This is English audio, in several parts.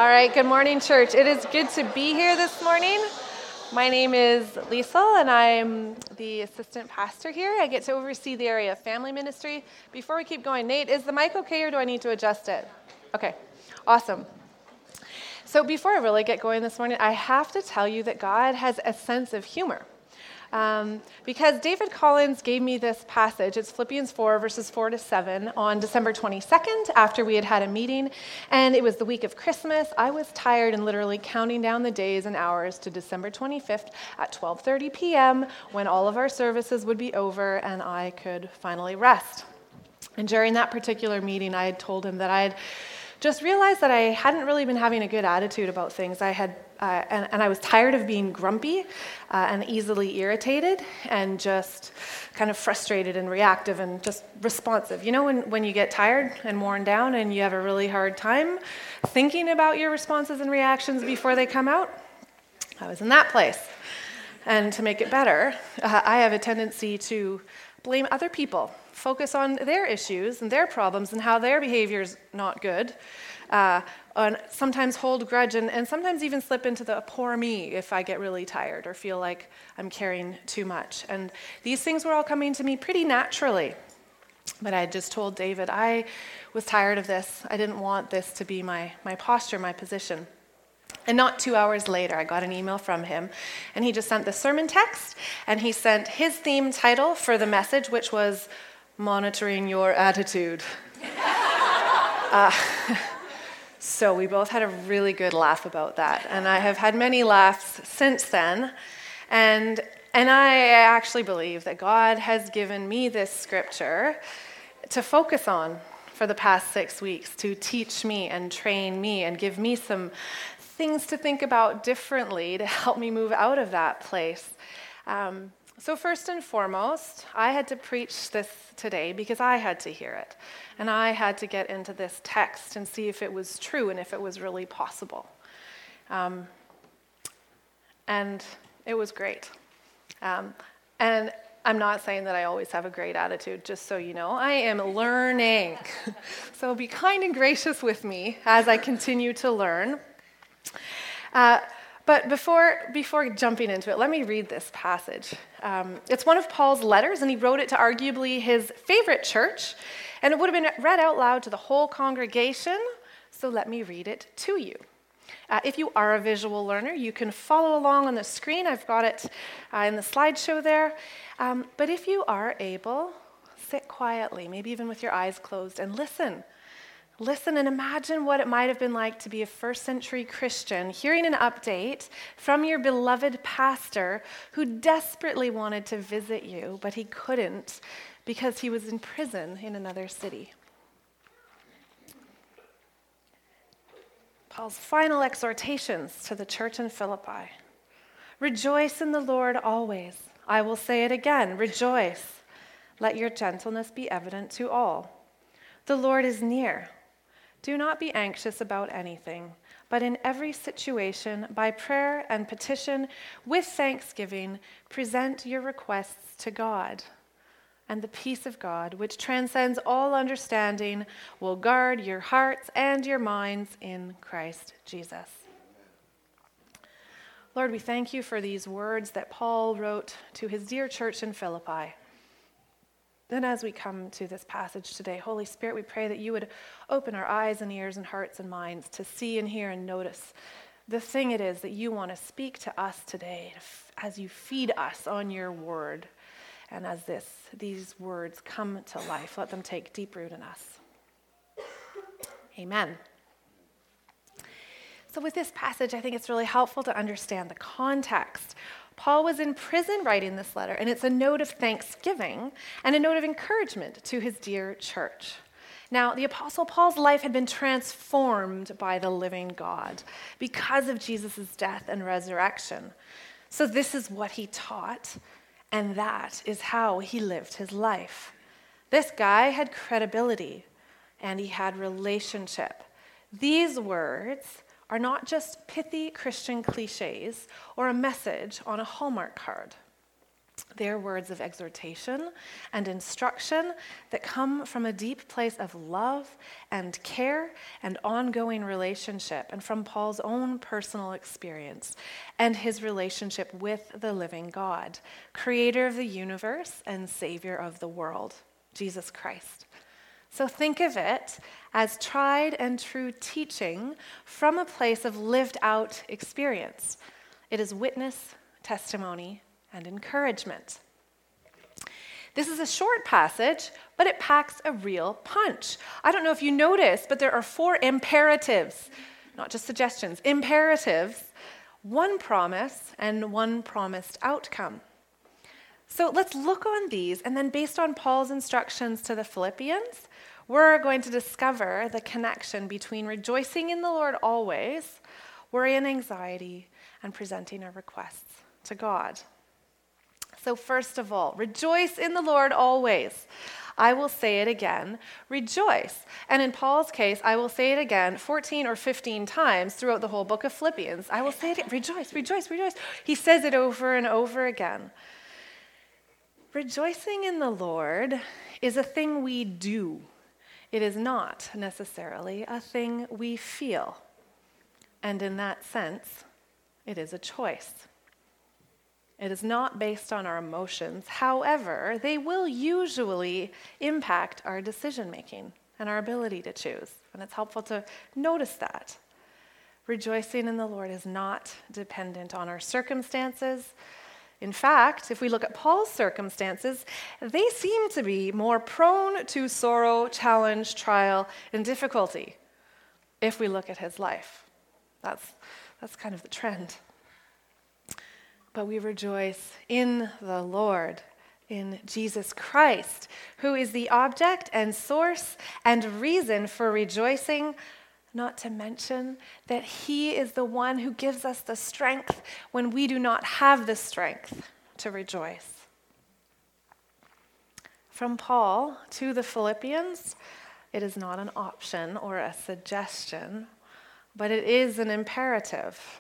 All right, good morning, church. It is good to be here this morning. My name is Liesl, and I'm the assistant pastor here. I get to oversee the area of family ministry. Before we keep going, Nate, is the mic okay, or do I need to adjust it? Okay, awesome. So before I really get going this morning, I have to tell you that God has a sense of humor. Because David Collins gave me this passage. It's Philippians 4, verses 4 to 7, on December 22nd, after we had had a meeting, and it was the week of Christmas. I was tired and literally counting down the days and hours to December 25th at 12:30 p.m., when all of our services would be over and I could finally rest. And during that particular meeting, I had told him that I had just realized that I hadn't really been having a good attitude about things. And I was tired of being grumpy and easily irritated and just kind of frustrated and reactive and just responsive. You know, when you get tired and worn down and you have a really hard time thinking about your responses and reactions before they come out? I was in that place. And to make it better, I have a tendency to blame other people, focus on their issues and their problems and how their behavior is not good, and sometimes hold grudge and sometimes even slip into the poor me if I get really tired or feel like I'm carrying too much. And these things were all coming to me pretty naturally. But I just told David I was tired of this. I didn't want this to be my posture, my position. And not 2 hours later, I got an email from him, and he just sent the sermon text, and he sent his theme title for the message, which was Monitoring Your Attitude. So we both had a really good laugh about that, and I have had many laughs since then, and I actually believe that God has given me this scripture to focus on for the past 6 weeks, to teach me and train me and give me some things to think about differently to help me move out of that place. So first and foremost, I had to preach this today because I had to hear it. And I had to get into this text and see if it was true and if it was really possible. And it was great. And I'm not saying that I always have a great attitude, just so you know. I am learning. So be kind and gracious with me as I continue to learn. But before jumping into it, let me read this passage. It's one of Paul's letters, and he wrote it to arguably his favorite church, and it would have been read out loud to the whole congregation, so let me read it to you. If you are a visual learner, you can follow along on the screen. I've got it in the slideshow there. But if you are able, sit quietly, maybe even with your eyes closed, and listen. Listen and imagine what it might have been like to be a first-century Christian, hearing an update from your beloved pastor who desperately wanted to visit you, but he couldn't because he was in prison in another city. Paul's final exhortations to the church in Philippi. Rejoice in the Lord always. I will say it again, rejoice. Let your gentleness be evident to all. The Lord is near. Do not be anxious about anything, but in every situation, by prayer and petition, with thanksgiving, present your requests to God. And the peace of God, which transcends all understanding, will guard your hearts and your minds in Christ Jesus. Lord, we thank you for these words that Paul wrote to his dear church in Philippi. Then as we come to this passage today, Holy Spirit, we pray that you would open our eyes and ears and hearts and minds to see and hear and notice the thing it is that you want to speak to us today as you feed us on your word. And as these words come to life, let them take deep root in us. Amen. So with this passage, I think it's really helpful to understand the context. Paul was in prison writing this letter, and it's a note of thanksgiving and a note of encouragement to his dear church. Now, the Apostle Paul's life had been transformed by the living God because of Jesus' death and resurrection. So this is what he taught, and that is how he lived his life. This guy had credibility, and he had relationship. These words are not just pithy Christian cliches or a message on a Hallmark card. They're words of exhortation and instruction that come from a deep place of love and care and ongoing relationship, and from Paul's own personal experience and his relationship with the living God, creator of the universe and savior of the world, Jesus Christ. So think of it as tried and true teaching from a place of lived out experience. It is witness, testimony, and encouragement. This is a short passage, but it packs a real punch. I don't know if you noticed, but there are 4 imperatives, not just suggestions, imperatives, 1 promise and 1 promised outcome. So let's look on these, and then based on Paul's instructions to the Philippians, we're going to discover the connection between rejoicing in the Lord always, worry and anxiety, and presenting our requests to God. So first of all, rejoice in the Lord always. I will say it again, rejoice. And in Paul's case, I will say it again 14 or 15 times throughout the whole book of Philippians. I will say it again, rejoice, rejoice, rejoice. He says it over and over again. Rejoicing in the Lord is a thing we do. It is not necessarily a thing we feel. And in that sense, it is a choice. It is not based on our emotions. However, they will usually impact our decision-making and our ability to choose. And it's helpful to notice that. Rejoicing in the Lord is not dependent on our circumstances. In fact, if we look at Paul's circumstances, they seem to be more prone to sorrow, challenge, trial, and difficulty if we look at his life. That's kind of the trend. But we rejoice in the Lord, in Jesus Christ, who is the object and source and reason for rejoicing, not to mention that he is the one who gives us the strength when we do not have the strength to rejoice. From Paul to the Philippians, it is not an option or a suggestion, but it is an imperative.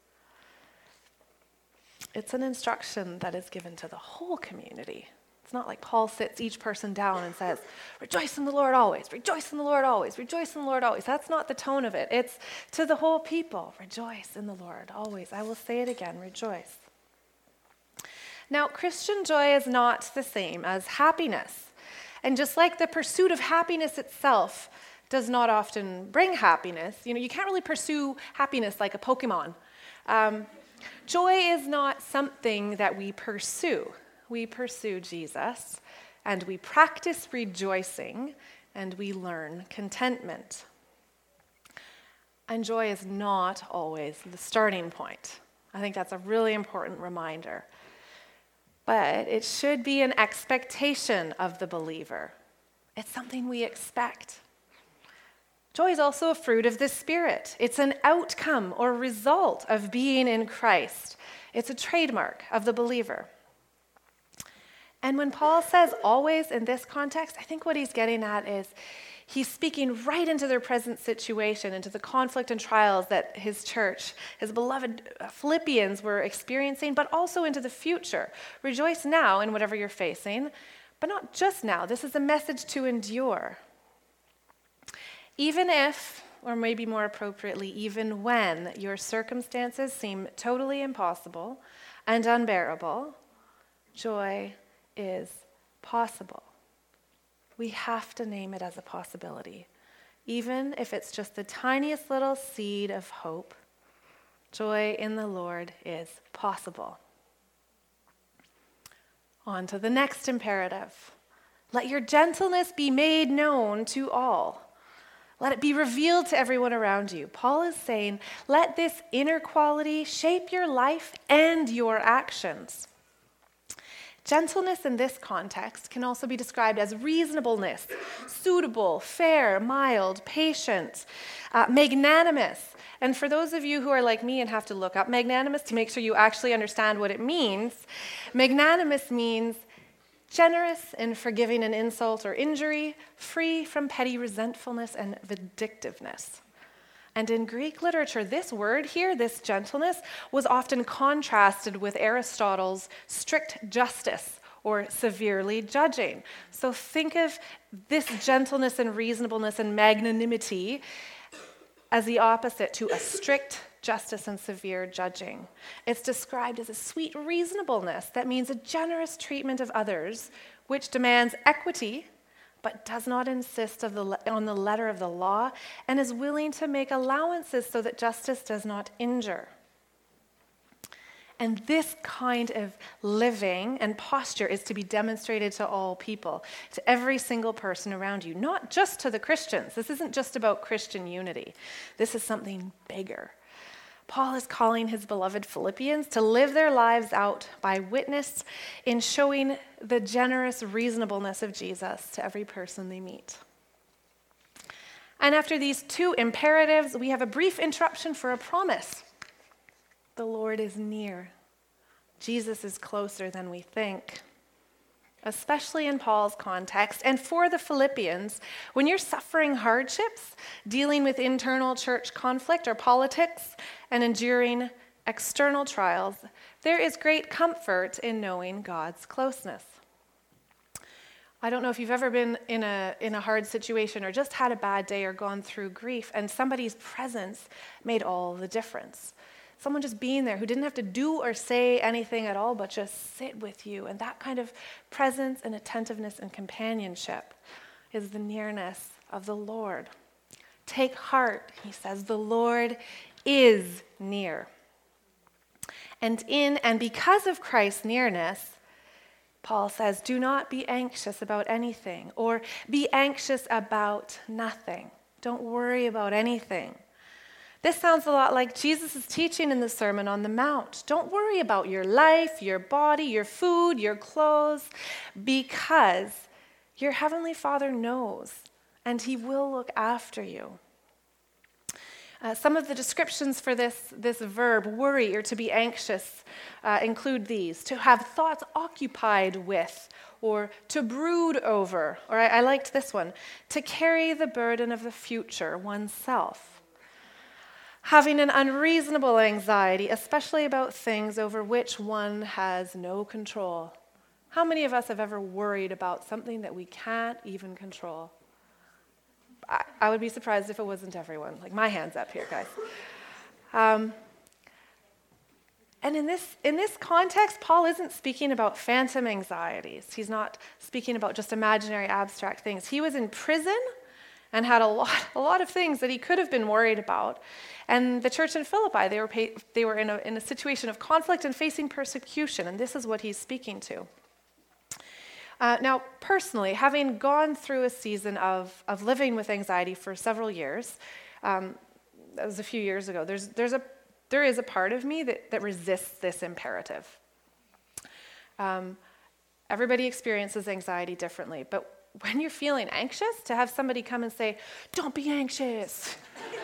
It's an instruction that is given to the whole community. It's not like Paul sits each person down and says, rejoice in the Lord always, rejoice in the Lord always, rejoice in the Lord always. That's not the tone of it. It's to the whole people, rejoice in the Lord always. I will say it again, rejoice. Now, Christian joy is not the same as happiness. And just like the pursuit of happiness itself does not often bring happiness, you can't really pursue happiness like a Pokemon. Joy is not something that we pursue. We pursue Jesus, and we practice rejoicing, and we learn contentment. And joy is not always the starting point. I think that's a really important reminder. But it should be an expectation of the believer. It's something we expect. Joy is also a fruit of the Spirit. It's an outcome or result of being in Christ. It's a trademark of the believer. And when Paul says always in this context, I think what he's getting at is he's speaking right into their present situation, into the conflict and trials that his church, his beloved Philippians were experiencing, but also into the future. Rejoice now in whatever you're facing, but not just now. This is a message to endure. Even if, or maybe more appropriately, even when your circumstances seem totally impossible and unbearable, joy is possible. We have to name it as a possibility. Even if it's just the tiniest little seed of hope, joy in the Lord is possible. On to the next imperative. Let your gentleness be made known to all. Let it be revealed to everyone around you. Paul is saying, let this inner quality shape your life and your actions. Gentleness in this context can also be described as reasonableness, suitable, fair, mild, patient, magnanimous. And for those of you who are like me and have to look up magnanimous to make sure you actually understand what it means, magnanimous means generous in forgiving an insult or injury, free from petty resentfulness and vindictiveness. And in Greek literature, this word here, this gentleness, was often contrasted with Aristotle's strict justice or severely judging. So think of this gentleness and reasonableness and magnanimity as the opposite to a strict justice and severe judging. It's described as a sweet reasonableness that means a generous treatment of others, which demands equity, but does not insist on the letter of the law, and is willing to make allowances so that justice does not injure. And this kind of living and posture is to be demonstrated to all people, to every single person around you, not just to the Christians. This isn't just about Christian unity. This is something bigger. Paul is calling his beloved Philippians to live their lives out by witness in showing the generous reasonableness of Jesus to every person they meet. And after these two imperatives, we have a brief interruption for a promise. The Lord is near. Jesus is closer than we think. Especially in Paul's context, and for the Philippians, when you're suffering hardships, dealing with internal church conflict or politics, and enduring external trials, there is great comfort in knowing God's closeness. I don't know if you've ever been in a hard situation or just had a bad day or gone through grief, and somebody's presence made all the difference. Someone just being there who didn't have to do or say anything at all, but just sit with you. And that kind of presence and attentiveness and companionship is the nearness of the Lord. Take heart, he says, the Lord is near. And in and because of Christ's nearness, Paul says, do not be anxious about anything, or be anxious about nothing. Don't worry about anything. This sounds a lot like Jesus' teaching in the Sermon on the Mount. Don't worry about your life, your body, your food, your clothes, because your Heavenly Father knows, and He will look after you. Some of the descriptions for this verb, worry or to be anxious, include these: to have thoughts occupied with, or to brood over, or I liked this one, to carry the burden of the future oneself. Having an unreasonable anxiety, especially about things over which one has no control. How many of us have ever worried about something that we can't even control? I would be surprised if it wasn't everyone. Like, my hand's up here, guys. And in this context, Paul isn't speaking about phantom anxieties. He's not speaking about just imaginary abstract things. He was in prison and had a lot of things that he could have been worried about. And the church in Philippi, they were in a situation of conflict and facing persecution, and this is what he's speaking to. Now, personally, having gone through a season of living with anxiety for several years, that was a few years ago, there is a part of me that resists this imperative. Everybody experiences anxiety differently, but when you're feeling anxious, to have somebody come and say, "Don't be anxious,"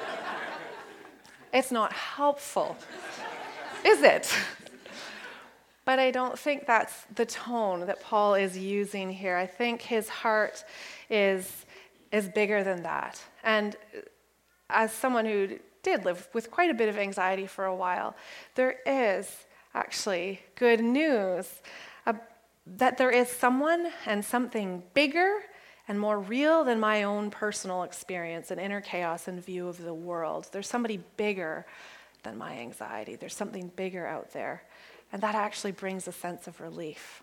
it's not helpful, is it? But I don't think that's the tone that Paul is using here. I think his heart is bigger than that. And as someone who did live with quite a bit of anxiety for a while, there is actually good news that there is someone and something bigger and more real than my own personal experience and inner chaos and view of the world. There's somebody bigger than my anxiety. There's something bigger out there. And that actually brings a sense of relief.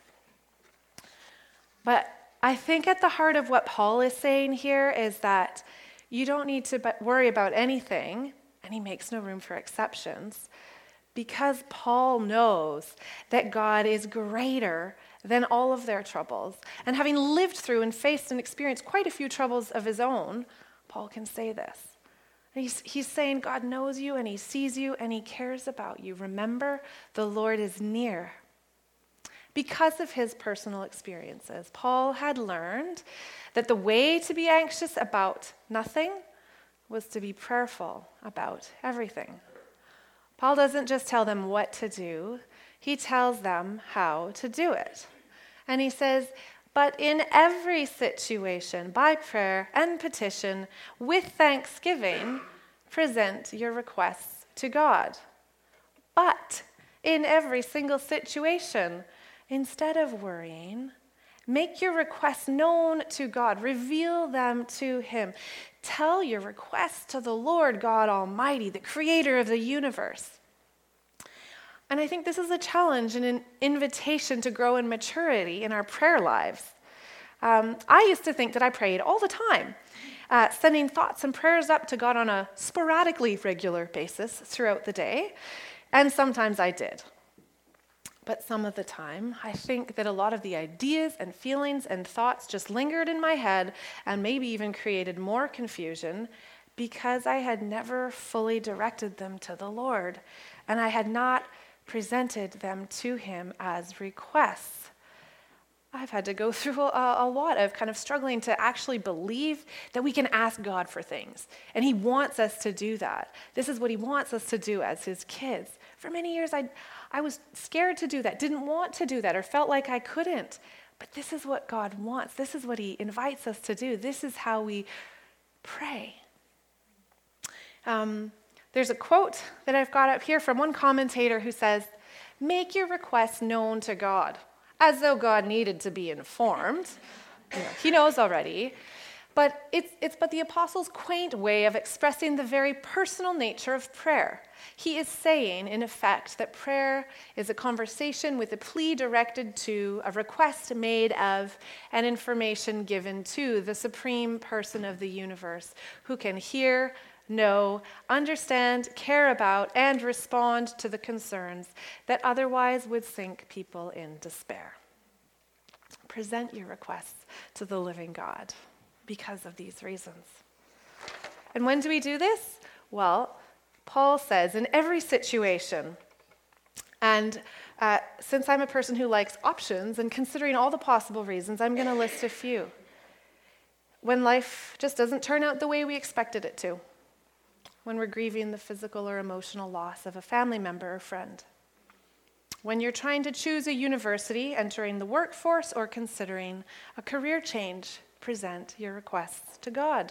But I think at the heart of what Paul is saying here is that you don't need to worry about anything, and he makes no room for exceptions, because Paul knows that God is greater than all of their troubles. And having lived through and faced and experienced quite a few troubles of his own, Paul can say this. He's saying God knows you and he sees you and he cares about you. Remember, the Lord is near. Because of his personal experiences, Paul had learned that the way to be anxious about nothing was to be prayerful about everything. Paul doesn't just tell them what to do, he tells them how to do it. And he says, but in every situation, by prayer and petition, with thanksgiving, present your requests to God. But in every single situation, instead of worrying, make your requests known to God. Reveal them to Him. Tell your requests to the Lord God Almighty, the creator of the universe. And I think this is a challenge and an invitation to grow in maturity in our prayer lives. I used to think that I prayed all the time, sending thoughts and prayers up to God on a sporadically regular basis throughout the day, and sometimes I did. But some of the time, I think that a lot of the ideas and feelings and thoughts just lingered in my head and maybe even created more confusion because I had never fully directed them to the Lord, and I had not presented them to Him as requests. I've had to go through a lot of kind of struggling to actually believe that we can ask God for things. And He wants us to do that. This is what He wants us to do as His kids. For many years, I was scared to do that, didn't want to do that, or felt like I couldn't. But this is what God wants. This is what He invites us to do. This is how we pray. There's a quote that I've got up here from one commentator who says, "Make your requests known to God," as though God needed to be informed. He knows already. But it's but the apostle's quaint way of expressing the very personal nature of prayer. He is saying, in effect, that prayer is a conversation with a plea directed to, a request made of, and information given to the supreme person of the universe, who can hear, know, understand, care about, and respond to the concerns that otherwise would sink people in despair. Present your requests to the living God because of these reasons. And when do we do this? Well, Paul says in every situation, and since I'm a person who likes options and considering all the possible reasons, I'm going to list a few. When life just doesn't turn out the way we expected it to. When we're grieving the physical or emotional loss of a family member or friend. When you're trying to choose a university, entering the workforce, or considering a career change, present your requests to God.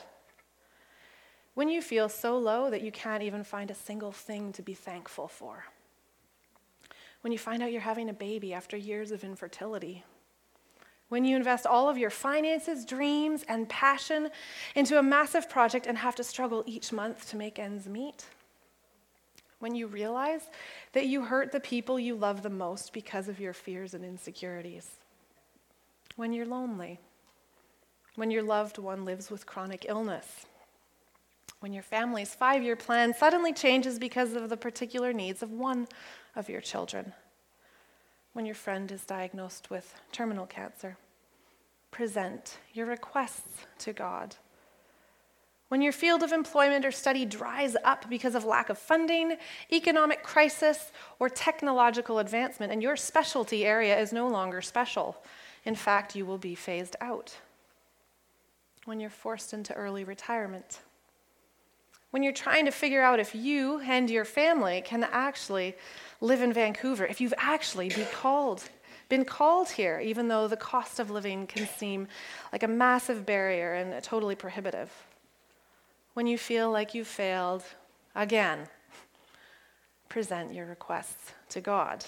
When you feel so low that you can't even find a single thing to be thankful for. When you find out you're having a baby after years of infertility. When you invest all of your finances, dreams, and passion into a massive project and have to struggle each month to make ends meet. When you realize that you hurt the people you love the most because of your fears and insecurities. When you're lonely. When your loved one lives with chronic illness. When your family's 5-year plan suddenly changes because of the particular needs of one of your children. When your friend is diagnosed with terminal cancer. Present your requests to God. When your field of employment or study dries up because of lack of funding, economic crisis, or technological advancement, and your specialty area is no longer special. In fact, you will be phased out. When you're forced into early retirement. When you're trying to figure out if you and your family can actually live in Vancouver, if you've actually been called here, even though the cost of living can seem like a massive barrier and totally prohibitive. When you feel like you've failed again, present your requests to God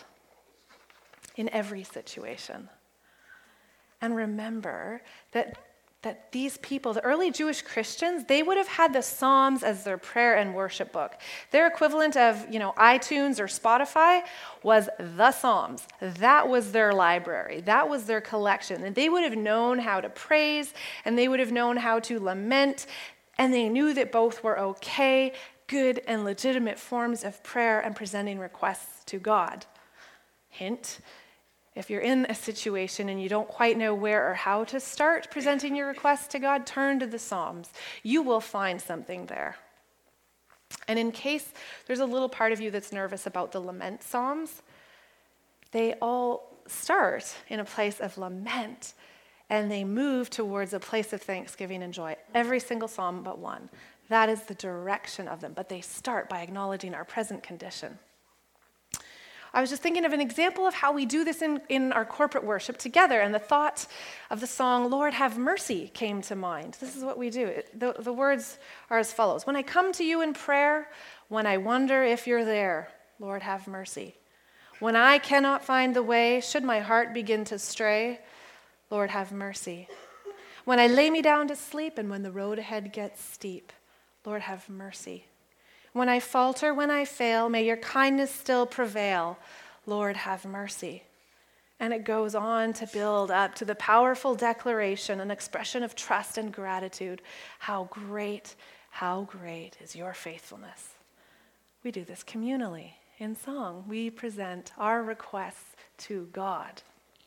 in every situation. And remember that these people, the early Jewish Christians, they would have had the Psalms as their prayer and worship book. Their equivalent of, iTunes or Spotify was the Psalms. That was their library. That was their collection. And they would have known how to praise, and they would have known how to lament, and they knew that both were okay, good, and legitimate forms of prayer and presenting requests to God. Hint, if you're in a situation and you don't quite know where or how to start presenting your requests to God, turn to the Psalms. You will find something there. And in case there's a little part of you that's nervous about the lament Psalms, they all start in a place of lament, and they move towards a place of thanksgiving and joy. Every single psalm but one. That is the direction of them, but they start by acknowledging our present condition. I was just thinking of an example of how we do this in our corporate worship together, and the thought of the song, Lord, Have Mercy, came to mind. This is what we do. The words are as follows. When I come to you in prayer, when I wonder if you're there, Lord, have mercy. When I cannot find the way, should my heart begin to stray, Lord, have mercy. When I lay me down to sleep and when the road ahead gets steep, Lord, have mercy. When I falter, when I fail, may your kindness still prevail. Lord, have mercy. And it goes on to build up to the powerful declaration, an expression of trust and gratitude. How great is your faithfulness. We do this communally in song. We present our requests to God.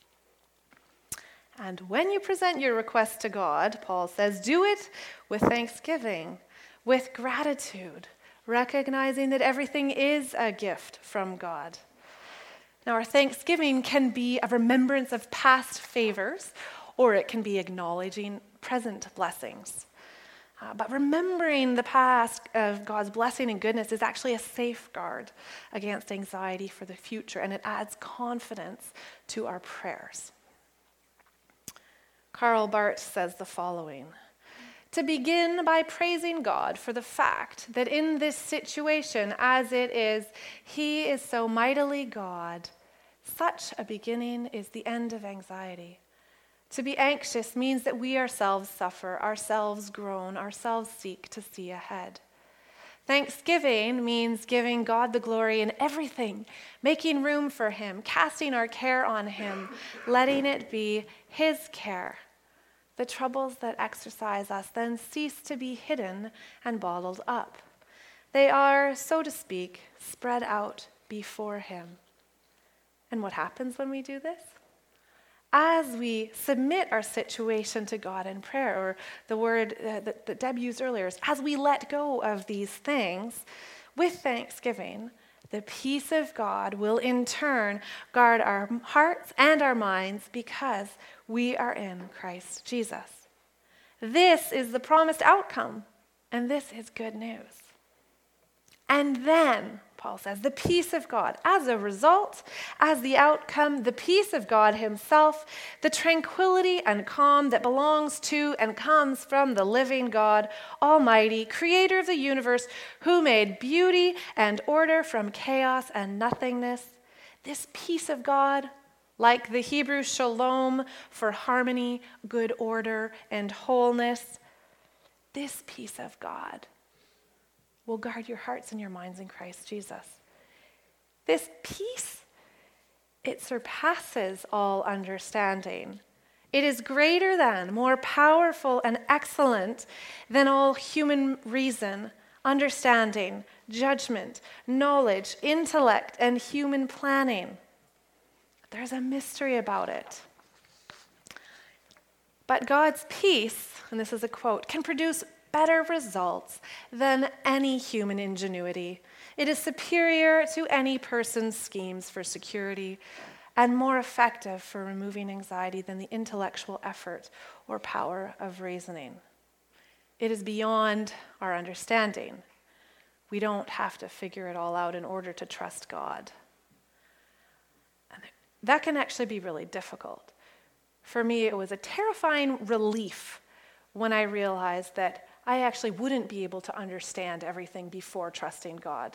And when you present your request to God, Paul says, do it with thanksgiving, with gratitude, recognizing that everything is a gift from God. Now, our thanksgiving can be a remembrance of past favors, or it can be acknowledging present blessings. But remembering the past of God's blessing and goodness is actually a safeguard against anxiety for the future, and it adds confidence to our prayers. Karl Barth says the following: to begin by praising God for the fact that in this situation as it is, He is so mightily God, such a beginning is the end of anxiety. To be anxious means that we ourselves suffer, ourselves groan, ourselves seek to see ahead. Thanksgiving means giving God the glory in everything, making room for Him, casting our care on Him, letting it be His care. The troubles that exercise us then cease to be hidden and bottled up. They are, so to speak, spread out before Him. And what happens when we do this? As we submit our situation to God in prayer, or the word that Deb used earlier, is as we let go of these things with thanksgiving, the peace of God will in turn guard our hearts and our minds because we are in Christ Jesus. This is the promised outcome, and this is good news. And then, Paul says, the peace of God, as a result, as the outcome, the peace of God Himself, the tranquility and calm that belongs to and comes from the living God, Almighty, Creator of the universe, who made beauty and order from chaos and nothingness. This peace of God, like the Hebrew shalom for harmony, good order, and wholeness, this peace of God will guard your hearts and your minds in Christ Jesus. This peace, it surpasses all understanding. It is greater than, more powerful and excellent than all human reason, understanding, judgment, knowledge, intellect, and human planning. There's a mystery about it. But God's peace, and this is a quote, can produce better results than any human ingenuity. It is superior to any person's schemes for security and more effective for removing anxiety than the intellectual effort or power of reasoning. It is beyond our understanding. We don't have to figure it all out in order to trust God. And that can actually be really difficult. For me, it was a terrifying relief when I realized that I actually wouldn't be able to understand everything before trusting God.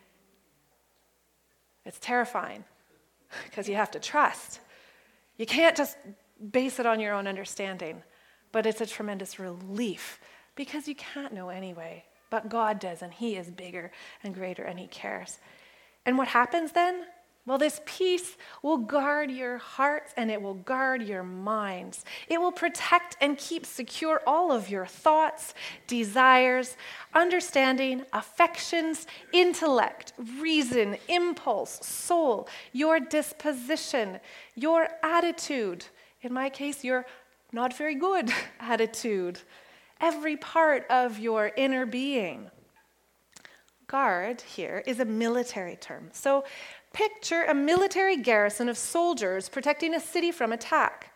It's terrifying because you have to trust. You can't just base it on your own understanding, but it's a tremendous relief because you can't know anyway, but God does, and He is bigger and greater, and He cares. And what happens then? Well, this peace will guard your hearts and it will guard your minds. It will protect and keep secure all of your thoughts, desires, understanding, affections, intellect, reason, impulse, soul, your disposition, your attitude. In my case, your not very good attitude. Every part of your inner being. Guard here is a military term. So picture a military garrison of soldiers protecting a city from attack.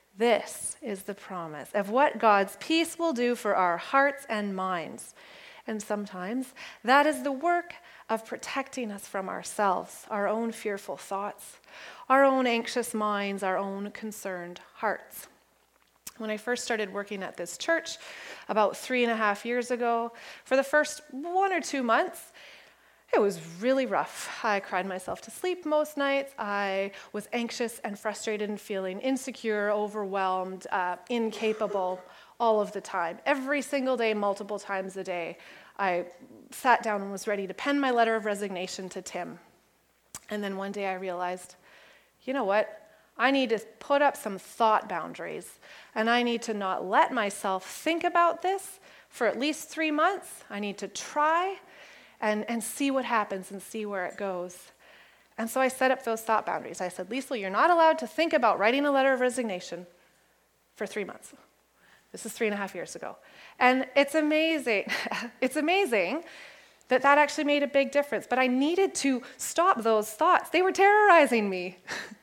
This is the promise of what God's peace will do for our hearts and minds. and sometimes that is the work of protecting us from ourselves, our own fearful thoughts, our own anxious minds, our own concerned hearts. When I first started working at this church about 3.5 years ago, for the first 1 or 2 months, it was really rough. I cried myself to sleep most nights. I was anxious and frustrated and feeling insecure, overwhelmed, incapable all of the time. Every single day, multiple times a day, I sat down and was ready to pen my letter of resignation to Tim. And then one day I realized, you know what? I need to put up some thought boundaries, and I need to not let myself think about this for at least 3 months. I need to try and see what happens and see where it goes. And so I set up those thought boundaries. I said, Liesl, you're not allowed to think about writing a letter of resignation for 3 months. This is 3.5 years ago. And it's amazing. It's amazing that actually made a big difference. But I needed to stop those thoughts. They were terrorizing me.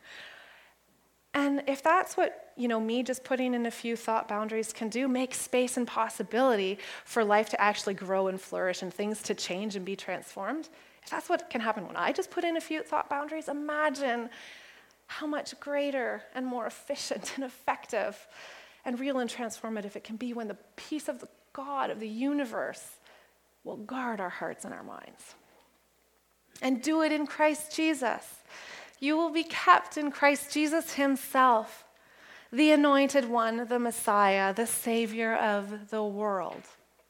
And if that's what, me just putting in a few thought boundaries can do, make space and possibility for life to actually grow and flourish and things to change and be transformed, if that's what can happen when I just put in a few thought boundaries, imagine how much greater and more efficient and effective and real and transformative it can be when the peace of the God of the universe will guard our hearts and our minds. And do it in Christ Jesus. You will be kept in Christ Jesus himself, the anointed one, the Messiah, the Savior of the world.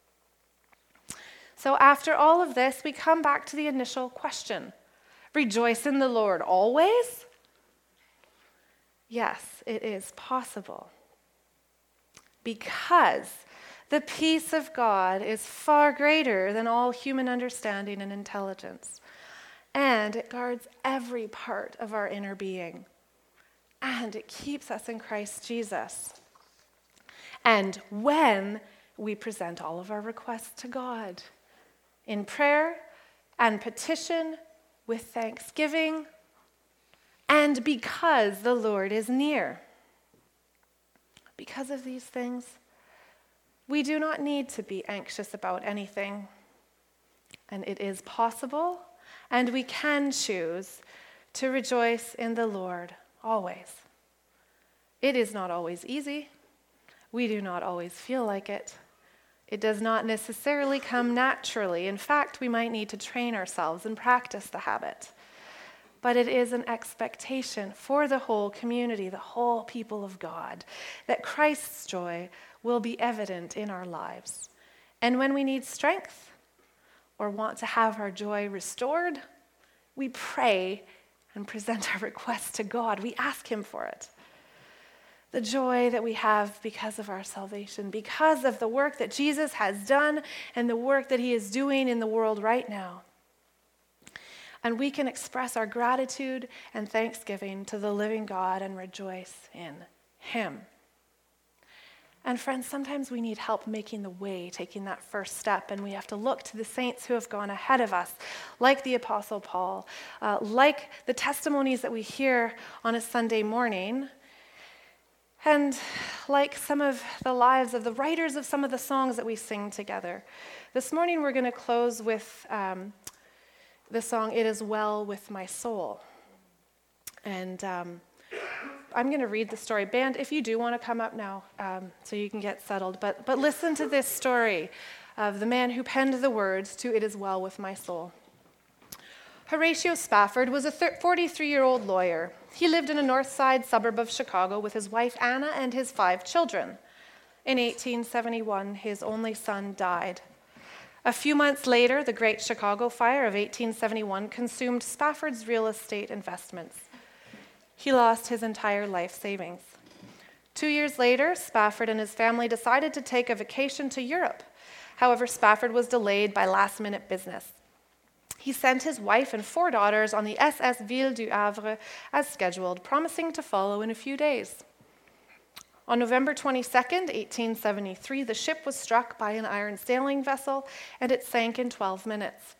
So after all of this, we come back to the initial question. Rejoice in the Lord always? Yes, it is possible. Because the peace of God is far greater than all human understanding and intelligence. And it guards every part of our inner being. And it keeps us in Christ Jesus. And when we present all of our requests to God in prayer and petition with thanksgiving, and because the Lord is near. Because of these things, we do not need to be anxious about anything. And it is possible, and we can choose to rejoice in the Lord always. It is not always easy. We do not always feel like it. It does not necessarily come naturally. In fact, we might need to train ourselves and practice the habit. But it is an expectation for the whole community, the whole people of God, that Christ's joy will be evident in our lives. And when we need strength or want to have our joy restored, we pray and present our request to God. We ask him for it. The joy that we have because of our salvation, because of the work that Jesus has done and the work that he is doing in the world right now. And we can express our gratitude and thanksgiving to the living God and rejoice in him. And friends, sometimes we need help making the way, taking that first step, and we have to look to the saints who have gone ahead of us, like the Apostle Paul, like the testimonies that we hear on a Sunday morning, and like some of the lives of the writers of some of the songs that we sing together. This morning we're going to close with the song, It Is Well With My Soul. And I'm going to read the story. Band, if you do want to come up now so you can get settled. But listen to this story of the man who penned the words to It Is Well With My Soul. Horatio Spafford was a 43-year-old lawyer. He lived in a north side suburb of Chicago with his wife Anna and his 5 children. In 1871, his only son died. A few months later, the Great Chicago Fire of 1871 consumed Spafford's real estate investments. He lost his entire life savings. 2 years later, Spafford and his family decided to take a vacation to Europe. However, Spafford was delayed by last-minute business. He sent his wife and 4 daughters on the SS Ville du Havre as scheduled, promising to follow in a few days. On November 22nd, 1873, the ship was struck by an iron sailing vessel, and it sank in 12 minutes.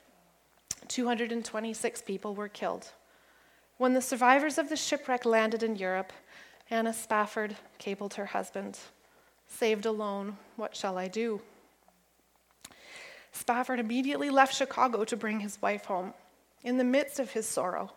226 people were killed. When the survivors of the shipwreck landed in Europe, Anna Spafford cabled her husband, "Saved alone, what shall I do?" Spafford immediately left Chicago to bring his wife home. In the midst of his sorrow,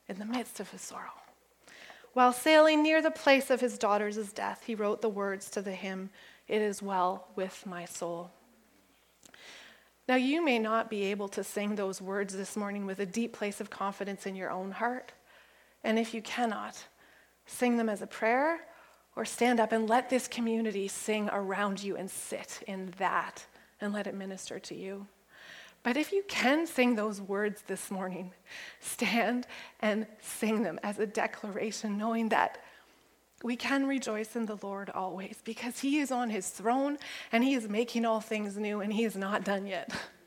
while sailing near the place of his daughter's death, he wrote the words to the hymn, "It is well with my soul." Now, you may not be able to sing those words this morning with a deep place of confidence in your own heart. And if you cannot, sing them as a prayer or stand up and let this community sing around you and sit in that and let it minister to you. But if you can sing those words this morning, stand and sing them as a declaration, knowing that we can rejoice in the Lord always because he is on his throne and he is making all things new and he is not done yet.